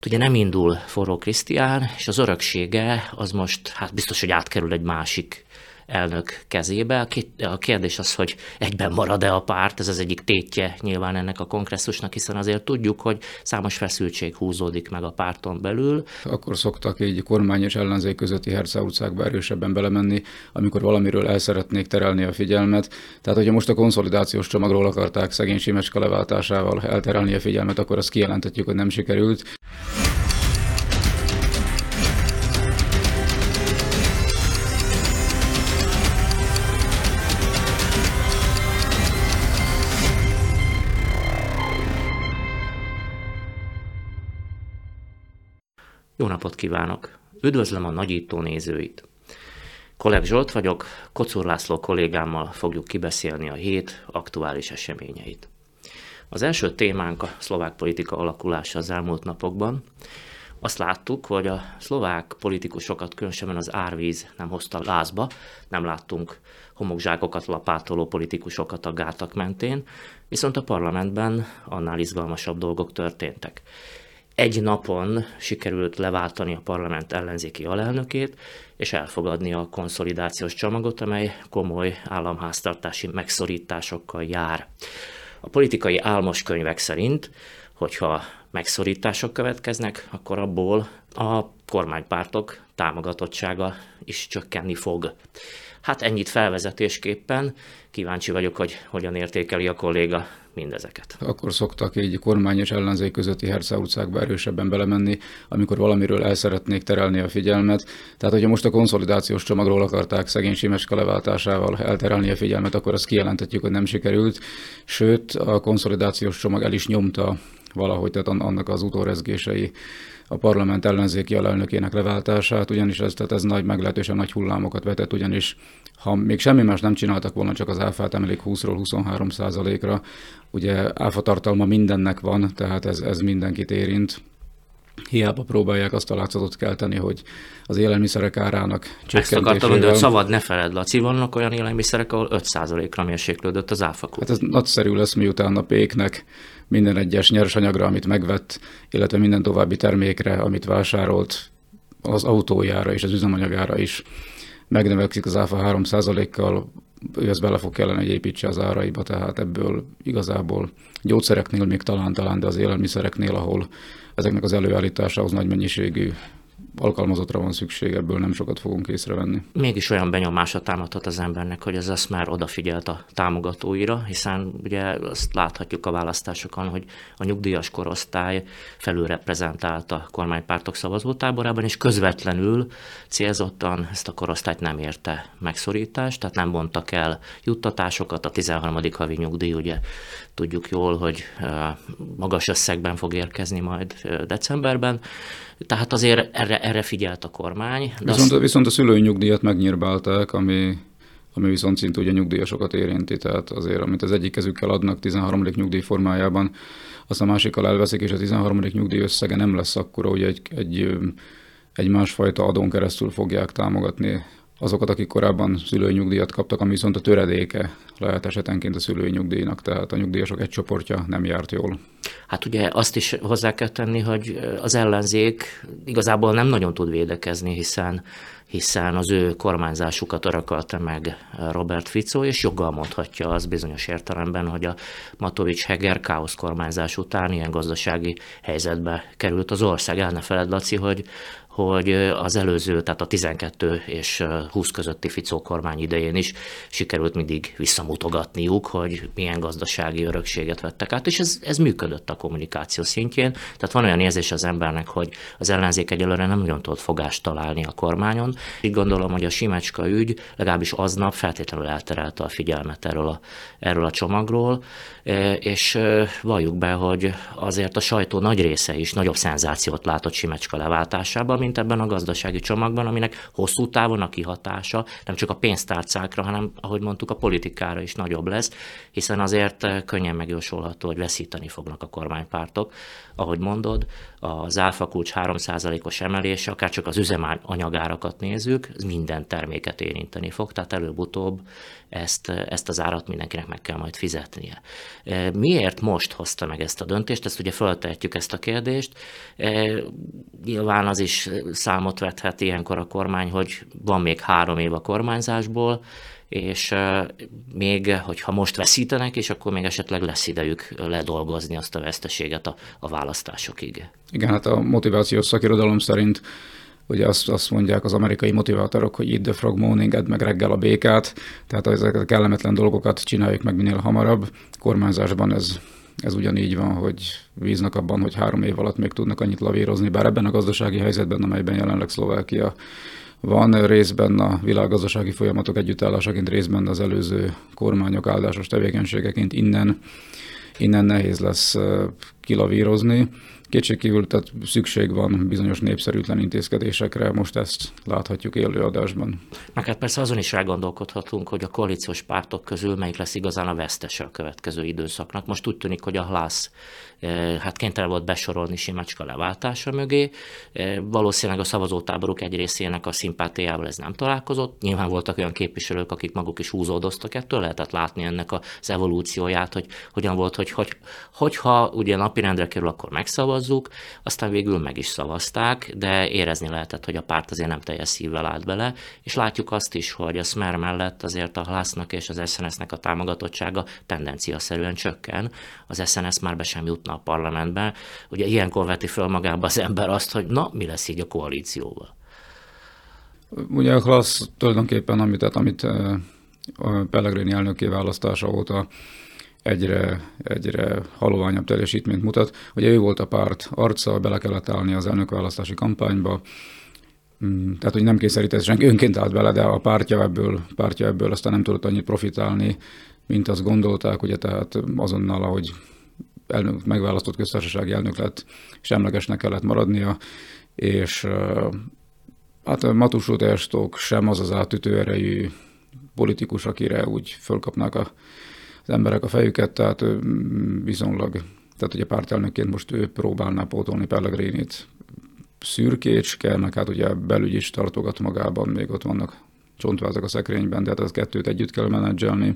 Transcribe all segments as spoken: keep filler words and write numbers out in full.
Ugye nem indul Forró Krisztián, és az öröksége az most hát biztos, hogy átkerül egy másik elnök kezébe. A kérdés az, hogy egyben marad-e a párt, ez az egyik tétje nyilván ennek a kongresszusnak, hiszen azért tudjuk, hogy számos feszültség húzódik meg a párton belül. Akkor szoktak így kormány és ellenzék közötti hercegutcákba erősebben belemenni, amikor valamiről el szeretnék terelni a figyelmet. Tehát, hogyha most a konszolidációs csomagról akarták szegény Simecska leváltásával elterelni a figyelmet, akkor azt kijelenthetjük, hogy nem sikerült. Jó napot kívánok! Üdvözlöm a nagyító nézőit! Kolek Zsolt vagyok, Kocur László kollégámmal fogjuk kibeszélni a hét aktuális eseményeit. Az első témánk a szlovák politika alakulása az elmúlt napokban. Azt láttuk, hogy a szlovák politikusokat, különösen az árvíz nem hozta lázba, nem láttunk homokzsákokat lapátoló politikusokat a gátak mentén, viszont a parlamentben annál izgalmasabb dolgok történtek. Egy napon sikerült leváltani a parlament ellenzéki alelnökét, és elfogadni a konszolidációs csomagot, amely komoly államháztartási megszorításokkal jár. A politikai álmoskönyvek szerint, hogyha megszorítások következnek, akkor abból a kormánypártok támogatottsága is csökkenni fog. Hát ennyit felvezetésképpen, kíváncsi vagyok, hogy hogyan értékeli a kolléga mindezeket. Akkor szoktak így kormány és ellenzék közötti hercegutcákba erősebben belemenni, amikor valamiről el szeretnék terelni a figyelmet. Tehát, hogyha most a konszolidációs csomagról akarták szegény Simecska leváltásával elterelni a figyelmet, akkor azt kijelenthetjük, hogy nem sikerült. Sőt, a konszolidációs csomag el is nyomta valahogy, tehát annak az utórezgései a parlament ellenzéki alelnökének leváltását, ugyanis ez, tehát ez nagy, meglehetősen nagy hullámokat vetett, ugyanis ha még semmi más nem csináltak volna, csak az áfát emelik húszról huszonhárom százalékra, ugye áfa tartalma mindennek van, tehát ez, ez mindenkit érint. Hiába próbálják azt a látszatot kelteni, hogy az élelmiszerek árának csökkentésével... Ezt akartam mondani, hogy szabad ne feledd, Laci, vannak olyan élelmiszerek, ahol öt százalékra mérséklődött az áfakút. Hát ez nagyszerű lesz, miután a péknek minden egyes nyersanyagra, amit megvett, illetve minden további termékre, amit vásárolt, az autójára és az üzemanyagára is megnövekszik az áfa három százalékkal, ő ezt bele fog kellene, hogy építse az áraiba, tehát ebből igazából gyógyszereknél még talán-talán, de az élelmiszereknél, ahol ezeknek az előállításához nagy mennyiségű alkalmazottra van szükség, ebből nem sokat fogunk észrevenni. Mégis olyan benyomása támadhat az embernek, hogy ez azt már odafigyelt a támogatóira, hiszen ugye azt láthatjuk a választásokon, hogy a nyugdíjas korosztály felülreprezentált a kormánypártok szavazótáborában, és közvetlenül célzottan ezt a korosztályt nem érte megszorítást, tehát nem vontak el juttatásokat, a tizenharmadik havi nyugdíj, ugye tudjuk jól, hogy magas összegben fog érkezni majd decemberben, tehát azért erre, erre figyelt a kormány. De viszont, azt... viszont a szülői nyugdíjat megnyírbálták, ami, ami viszont szintén ugye nyugdíjasokat érinti, tehát azért, amit az egyik kezükkel adnak tizenharmadik nyugdíj formájában, azt a másikkal elveszik, és a tizenharmadik nyugdíj összege nem lesz akkora, hogy egy, egy, egy másfajta adón keresztül fogják támogatni azokat, akik korábban szülői nyugdíjat kaptak, ami viszont a töredéke lehet esetenként a szülői nyugdíjnak, tehát a nyugdíjasok egy csoportja nem járt jól. Hát ugye azt is hozzá kell tenni, hogy az ellenzék igazából nem nagyon tud védekezni, hiszen, hiszen az ő kormányzásukat örökölte meg Robert Fico, és joggal mondhatja az bizonyos értelemben, hogy a Matovics-Heger káosz kormányzás után ilyen gazdasági helyzetbe került az ország. El ne feledd, Laci, hogy hogy az előző, tehát a tizenkettő és húsz közötti Fico kormány idején is sikerült mindig visszamutogatniuk, hogy milyen gazdasági örökséget vettek át, és ez, ez működött a kommunikáció szintjén. Tehát van olyan érzés az embernek, hogy az ellenzék egyelőre nem nagyon tudott fogást találni a kormányon. Így gondolom, hogy a Simecska ügy legalábbis aznap feltétlenül elterelte a figyelmet erről a, erről a csomagról, és valljuk be, hogy azért a sajtó nagy része is nagyobb szenzációt látott Simecska leváltásában, mint ebben a gazdasági csomagban, aminek hosszú távon a kihatása nem csak a pénztárcákra, hanem, ahogy mondtuk, a politikára is nagyobb lesz, hiszen azért könnyen megjósolható, hogy veszíteni fognak a kormánypártok. Ahogy mondod, az áfakulcs három százalékos emelése, akár csak az üzemanyagárakat nézzük, ez minden terméket érinteni fog, tehát előbb-utóbb ezt, ezt az árat mindenkinek meg kell majd fizetnie. Miért most hozta meg ezt a döntést? Ezt ugye föltehetjük ezt a kérdést. Nyilván az is számot vethet ilyenkor a kormány, hogy van még három év a kormányzásból, és még, hogyha most veszítenek, és akkor még esetleg lesz idejük ledolgozni azt a veszteséget a, a választásokig. Igen, hát a motivációs szakirodalom szerint ugye azt, azt mondják az amerikai motivátorok, hogy eat the frog morning, edd meg reggel a békát, tehát ezeket a kellemetlen dolgokat csináljuk meg minél hamarabb. Kormányzásban ez, ez ugyanígy van, hogy bíznak abban, hogy három év alatt még tudnak annyit lavírozni, bár ebben a gazdasági helyzetben, amelyben jelenleg Szlovákia van, részben a világgazdasági folyamatok együttállásaként, részben az előző kormányok áldásos tevékenységeként innen, innen nehéz lesz kilavírozni. Kétségkívül tehát szükség van bizonyos népszerűtlen intézkedésekre, most ezt láthatjuk élő adásban. Meg hát persze azon is elgondolkodhatunk, hogy a koalíciós pártok közül melyik lesz igazán a vesztese a következő időszaknak. Most úgy tűnik, hogy a Hlász hát kénytelen volt besorolni Simecska leváltása mögé. Valószínűleg a szavazótáboruk egy részének a szimpátiával ez nem találkozott. Nyilván voltak olyan képviselők, akik maguk is húzódoztak ettől, lehetett látni ennek az evolúcióját, hogy hogyan volt, hogy, hogy hogyha ugye napirendre kerül, akkor megszavazzuk, aztán végül meg is szavazták, de érezni lehetett, hogy a párt azért nem teljes szívvel állt bele, és látjuk azt is, hogy a Smer mellett azért a Hlásznak és az es en es-nek a támogatottsága tendenciaszerűen csökken. Az es en es már be sem jutna a parlamentben. Ugye ilyenkor veti föl magába az ember azt, hogy na, mi lesz így a koalícióval. Ugye a Hlász tulajdonképpen, amit, tehát, amit a Pellegrini elnöki választása óta egyre, egyre haloványabb teljesítményt mutat. Ugye ő volt a párt arca, bele kellett állni az elnökválasztási kampányba, tehát hogy nem kényszerített senki, önként állt bele, de a pártja ebből, pártja ebből aztán nem tudott annyit profitálni, mint azt gondolták, ugye tehát azonnal, ahogy elnök, megválasztott köztársasági elnök lett, semlegesnek kellett maradnia, és hát Matusolt Erstok sem az az átütő erejű politikus, akire úgy fölkapnák a, az emberek a fejüket, tehát viszonylag, tehát ugye pártelnökként most ő próbálná pótolni Pellegrinit szürkécske, meg hát ugye belügy is tartogat magában, még ott vannak csontvázak a szekrényben, de hát az kettőt együtt kell menedzselni.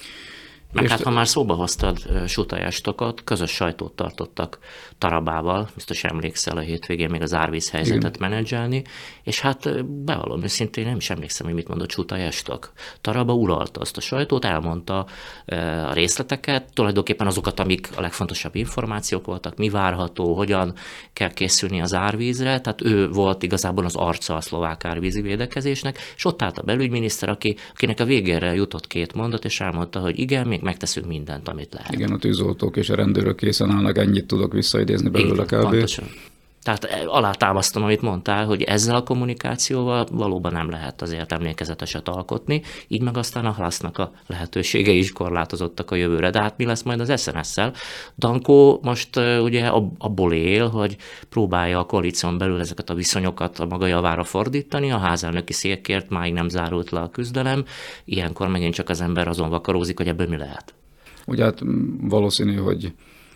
Meg hát, ha már szóba hoztad Sutai Estokat, közös sajtót tartottak Tarabával, biztos emlékszel, a hétvégén még az árvíz helyzetet igen. menedzselni, és hát bevallom őszintén, nem is emlékszem, hogy mit mondott Sutai Estok. Taraba uralta azt a sajtót, elmondta a részleteket, tulajdonképpen azokat, amik a legfontosabb információk voltak, mi várható, hogyan kell készülni az árvízre, tehát ő volt igazából az arca a szlovák árvízi védekezésnek, és ott állt a belügyminiszter, aki, akinek a végére jutott két mondat, és elmondta, hogy igen, még megteszünk mindent, amit lehet. Igen, a tűzoltók és a rendőrök készen állnak, ennyit tudok visszaidézni belőle kb. Pontosan. Tehát alátámasztom, amit mondtál, hogy ezzel a kommunikációval valóban nem lehet azért emlékezeteset alkotni, így meg aztán a Hlásznak a lehetőségei is korlátozottak a jövőre. De hát mi lesz majd az es en es-szel? Danko most ugye abból él, hogy próbálja a koalíción belül ezeket a viszonyokat a maga javára fordítani, a házelnöki székért máig nem zárult le a küzdelem, ilyenkor megint csak az ember azon vakarózik, hogy ebből mi lehet. Ugye hát valószínű, hogy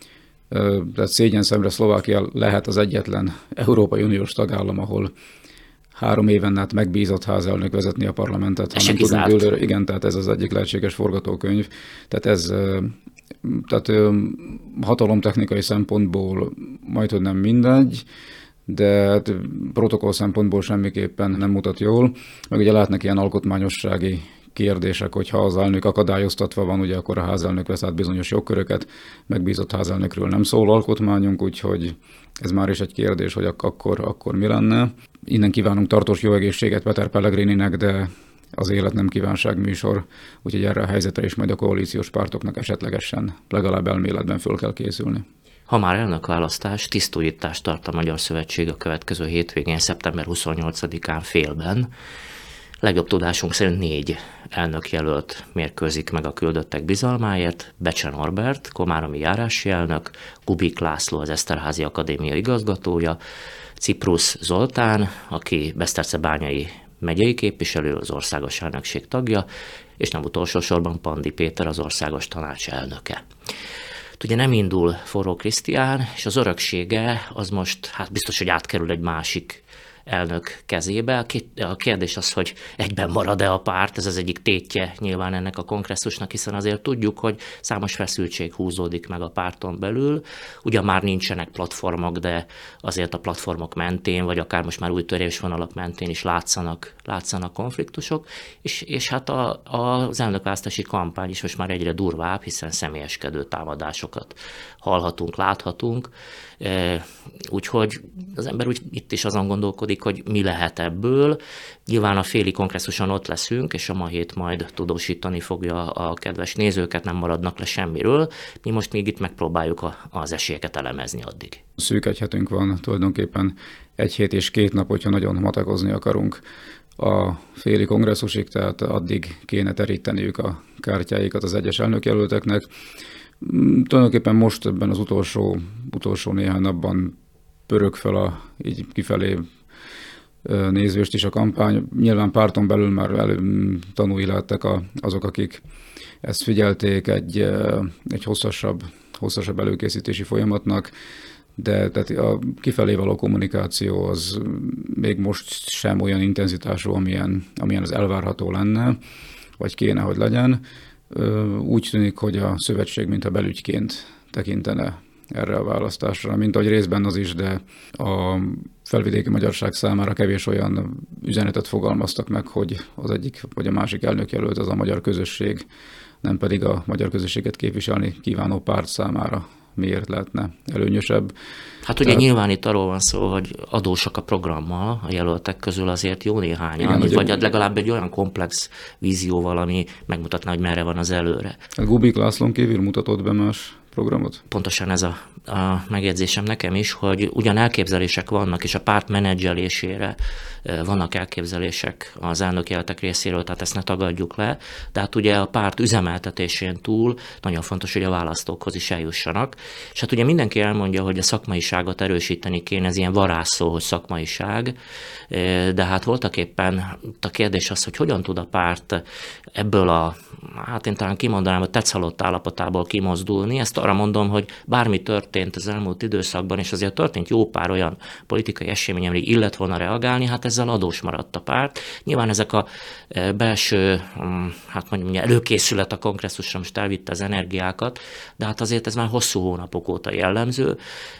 tehát szégyen szemre Szlovákia lehet az egyetlen Európai Uniós tagállam, ahol három éven át megbízott házelnök vezetni a parlamentet. Ez hanem tudunk ülőre. Igen, tehát ez az egyik lehetséges forgatókönyv. Tehát ez tehát hatalomtechnikai szempontból majdhogy nem mindegy, de protokoll szempontból semmiképpen nem mutat jól. Meg ugye lehetnek ilyen alkotmányossági kérdések, hogyha az elnök akadályoztatva van, ugye akkor a házelnök vesz át bizonyos jogköröket, megbízott házelnökről nem szól alkotmányunk, úgyhogy ez már is egy kérdés, hogy akkor, akkor mi lenne. Innen kívánunk tartós jó egészséget Peter Pellegrininek, de az élet nem kívánságműsor, úgyhogy erre a helyzetre is majd a koalíciós pártoknak esetlegesen legalább elméletben föl kell készülni. Ha már elnökválasztás, tisztújítást tart a Magyar Szövetség a következő hétvégén, szeptember huszonnyolcadikán félben. Legjobb tudásunk szerint négy elnökjelölt mérkőzik meg a küldöttek bizalmáért: Becse Norbert, komáromi járási elnök, Kubik László, az Eszterházy Akadémia igazgatója, Ciprus Zoltán, aki besztercebányai megyei képviselő, az országos elnökség tagja, és nem utolsó sorban Pandi Péter, az országos tanács elnöke. Ugye nem indul Forró Krisztián, és az öröksége az most hát biztos, hogy átkerül egy másik elnök kezébe. A kérdés az, hogy egyben marad-e a párt, ez az egyik tétje nyilván ennek a kongresszusnak, hiszen azért tudjuk, hogy számos feszültség húzódik meg a párton belül. Ugyan már nincsenek platformok, de azért a platformok mentén, vagy akár most már új törésvonalak mentén is látszanak, látszanak konfliktusok, és, és hát a, az elnökválasztási kampány is most már egyre durvább, hiszen személyeskedő támadásokat hallhatunk, láthatunk. Úgyhogy az ember úgy itt is azon gondolkodik, hogy mi lehet ebből. Nyilván a féli kongresszuson ott leszünk, és a ma hét majd tudósítani fogja a kedves nézőket, nem maradnak le semmiről. Mi most még itt megpróbáljuk a, az esélyeket elemezni addig. Szűk egy hetünk van, tulajdonképpen egy hét és két nap, hogyha nagyon matekozni akarunk a féli kongresszusig, tehát addig kéne teríteniük a kártyáikat az egyes elnökjelölteknek. Tulajdonképpen most ebben az utolsó, utolsó néhány napban pörög fel a így kifelé nézvést is a kampány. Nyilván párton belül már elő tanúi lettek azok, akik ezt figyelték egy, egy hosszasabb, hosszasabb előkészítési folyamatnak, de tehát a kifelé való kommunikáció az még most sem olyan intenzitású, amilyen, amilyen az elvárható lenne, vagy kéne, hogy legyen. Úgy tűnik, hogy a szövetség mintha belügyként tekintene erre a választásra, mint ahogy részben az is, de a felvidéki magyarság számára kevés olyan üzenetet fogalmaztak meg, hogy az egyik vagy a másik elnökjelölt az a magyar közösség, nem pedig a magyar közösséget képviselni kívánó párt számára miért lehetne előnyösebb. Hát ugye Tehát... nyilván itt arról van szó, hogy adósak a programmal, a jelöltek közül azért jó néhányan, igen, vagy ugye... legalább egy olyan komplex vízióval, ami megmutatná, hogy merre van az előre. A Gubik Lászlón kívül mutatott be más programot? Pontosan ez a, a megjegyzésem nekem is, hogy ugyan elképzelések vannak, és a párt menedzselésére vannak elképzelések az elnökjelöltek részéről, tehát ezt ne tagadjuk le, de hát ugye a párt üzemeltetésén túl nagyon fontos, hogy a választókhoz is eljussanak. És hát ugye mindenki elmondja, hogy a szakmaiságot erősíteni kéne, ez ilyen varázsszó, hogy szakmaiság, de hát voltak éppen a kérdés az, hogy hogyan tud a párt ebből a, hát én talán kimondanám, a tetszhalott állapotából kimozdulni. Ezt arra mondom, hogy bármi történt az elmúlt időszakban, és azért történt jó pár olyan politikai esemény, amire illet volna reagálni, hát ezzel adós maradt a párt. Nyilván ezek a belső, hát mondjuk előkészület a kongresszusra most elvitte az energiákat, de hát azért ez már hosszú hónapok óta jellemző.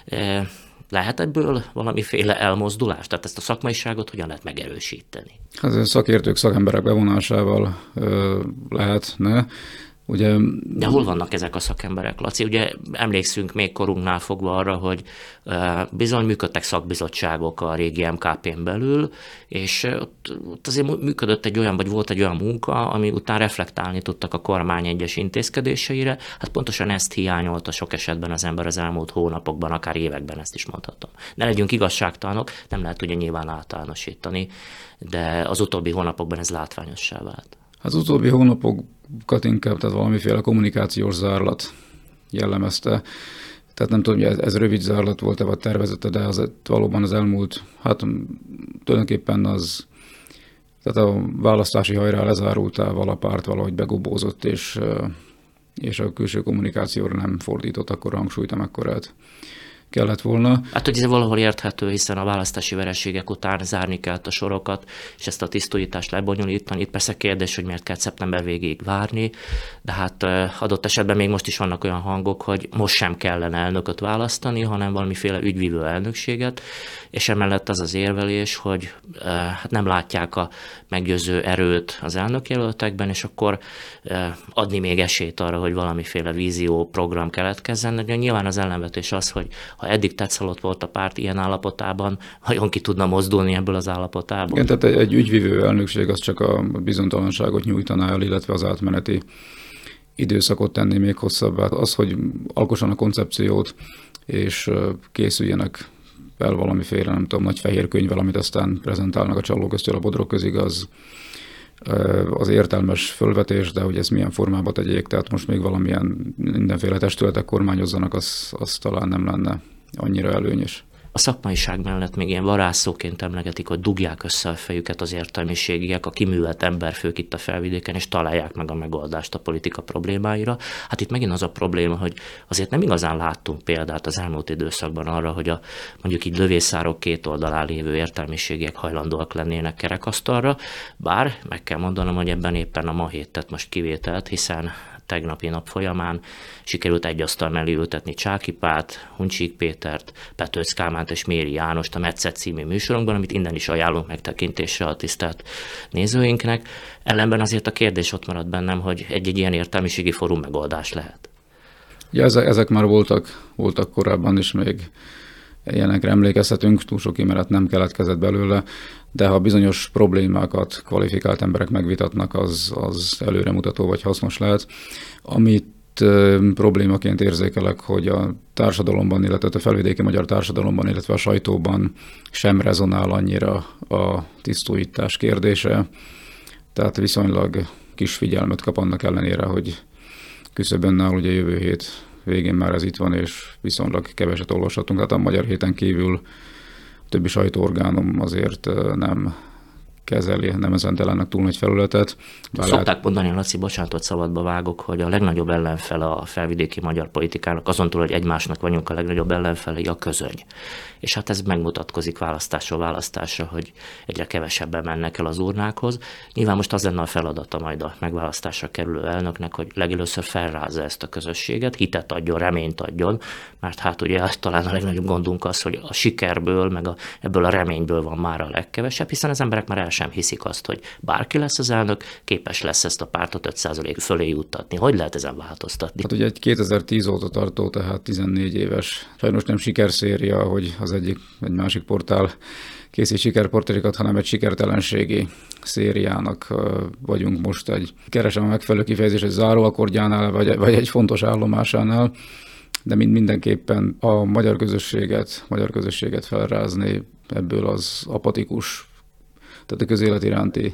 Lehet ebből valamiféle elmozdulás? Tehát ezt a szakmaiságot hogyan lehet megerősíteni? Hát ez szakértők, szakemberek bevonásával ö, lehetne. Ugye... De hol vannak ezek a szakemberek, Laci? Ugye emlékszünk még korunknál fogva arra, hogy bizony működtek szakbizottságok a régi em ká pén belül, és ott, ott azért működött egy olyan, vagy volt egy olyan munka, ami után reflektálni tudtak a kormány egyes intézkedéseire. Hát pontosan ezt hiányolta sok esetben az ember az elmúlt hónapokban, akár években, ezt is mondhatom. Ne legyünk igazságtalanok, nem lehet ugye nyilván általánosítani, de az utóbbi hónapokban ez látványossá vált. Az utóbbi hónapokat inkább, tehát valamiféle kommunikációs zárlat jellemezte. Tehát nem tudom, hogy ez, ez rövid zárlat volt-e, vagy tervezete, de az valóban az elmúlt, hát tulajdonképpen az, tehát a választási hajrá lezárultával a párt valahogy begobózott, és, és a külső kommunikációra nem fordított akkor hangsúlyt, amekkorát kellett volna. Hát, hogy ez valahol érthető, hiszen a választási vereségek után zárni kellett a sorokat, és ezt a tisztújítást lebonyolítani. Itt persze kérdés, hogy miért kell szeptember végéig várni, de hát adott esetben még most is vannak olyan hangok, hogy most sem kellene elnököt választani, hanem valamiféle ügyvívő elnökséget, és emellett az az érvelés, hogy hát nem látják a meggyőző erőt az elnökjelöltekben, és akkor adni még esélyt arra, hogy valamiféle vízió, program keletkezzen. De nyilván az ellenvetés az, hogy ha eddig tetszalott volt a párt ilyen állapotában, vajon ki tudna mozdulni ebből az állapotából? Igen, tehát egy ügyvívő elnökség az csak a bizonytalanságot nyújtaná el, illetve az átmeneti időszakot tenni még hosszabbá. Az, hogy alkossanak a koncepciót, és készüljenek el valamiféle, nem tudom, nagy fehér könyvvel, amit aztán prezentálnak a Csallóköztől a Bodrog közig, az, az értelmes fölvetés, de hogy ezt milyen formába tegyék, tehát most még valamilyen mindenféle testületek kormányozzanak, az, az talán nem lenne annyira előnyös. A szakmaiság mellett még ilyen varázsszóként emlegetik, hogy dugják össze a fejüket az értelmiségiek, a kiművelt emberfők itt a Felvidéken, és találják meg a megoldást a politika problémáira. Hát itt megint az a probléma, hogy azért nem igazán láttunk példát az elmúlt időszakban arra, hogy a mondjuk így lövészárok két oldalán lévő értelmiségiek hajlandóak lennének kerekasztalra, bár meg kell mondanom, hogy ebben éppen a Ma Hét tett most kivételt, hiszen tegnapi nap folyamán sikerült egy asztal mellé ültetni Csáky Pát, Huncsik Pétert, Petőc Kálmánt és Méri Jánost a Metszet című műsorunkban, amit innen is ajánlunk megtekintésre a tisztelt nézőinknek. Ellenben azért a kérdés ott maradt bennem, hogy egy-egy ilyen értelmiségi fórum megoldás lehet. Ja, ezek, ezek már voltak, voltak korábban is, még ilyenekre emlékezhetünk, túl sok ímélet nem keletkezett belőle, de ha bizonyos problémákat kvalifikált emberek megvitatnak, az, az előremutató vagy hasznos lehet. Amit e, problémaként érzékelek, hogy a társadalomban, illetve a felvidéki magyar társadalomban, illetve a sajtóban sem rezonál annyira a tisztújítás kérdése, tehát viszonylag kis figyelmet kap annak ellenére, hogy küszöbön áll ugye jövő hét végén már ez itt van, és viszonylag keveset olvashatunk. Hát a Magyar Héten kívül a többi sajtóorgánum azért nem kezeli, nem ezen telennek túl nagy felületet. Szokták lehet... mondani, Laci, bocsánatot szabadba vágok, hogy a legnagyobb ellenfele a felvidéki magyar politikának, azon túl, hogy egymásnak vagyunk a legnagyobb ellenfelei, a közöny. És hát ez megmutatkozik választásról választásra, hogy egyre kevesebben mennek el az urnákhoz. Nyilván most az lenne a feladata majd a megválasztásra kerülő elnöknek, hogy legelőször felrázza ezt a közösséget, hitet adjon, reményt adjon, mert hát ugye talán a legnagyobb gondunk az, hogy a sikerből, meg a, ebből a reményből van már a legkevesebb, hiszen az emberek már el sem hiszik azt, hogy bárki lesz az elnök, képes lesz ezt a pártot öt százalék fölé juttatni. Hogy lehet ezen változtatni? Hát ugye egy kétezer-tíz óta tartó, tehát tizennégy éves, sajnos nem sikerszéria, hogy az egyik, egy másik portál készít sikerportrékat, hanem egy sikertelenségi szériának vagyunk most. Egy, keresem a megfelelő kifejezés, egy záróakordjánál, vagy, vagy egy fontos állomásánál, de mind mindenképpen a magyar közösséget, magyar közösséget felrázni ebből az apatikus, tehát a közélet iránti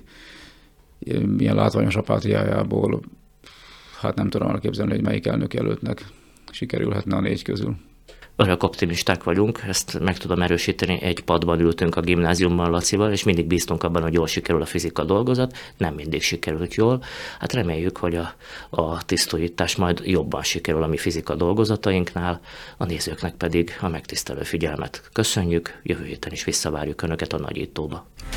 ilyen látványos apátiájából, hát nem tudom elképzelni, hogy melyik elnök jelöltnek sikerülhetne a négy közül. Örök optimisták vagyunk, ezt meg tudom erősíteni, egy padban ültünk a gimnáziumban Lacival, és mindig bíztunk abban, hogy jól sikerül a fizika dolgozat, nem mindig sikerült jól. Hát reméljük, hogy a, a tisztújítás majd jobban sikerül a mi fizika dolgozatainknál, a nézőknek pedig a megtisztelő figyelmet köszönjük, jövő héten is visszavárjuk Önöket a Nagyítóba.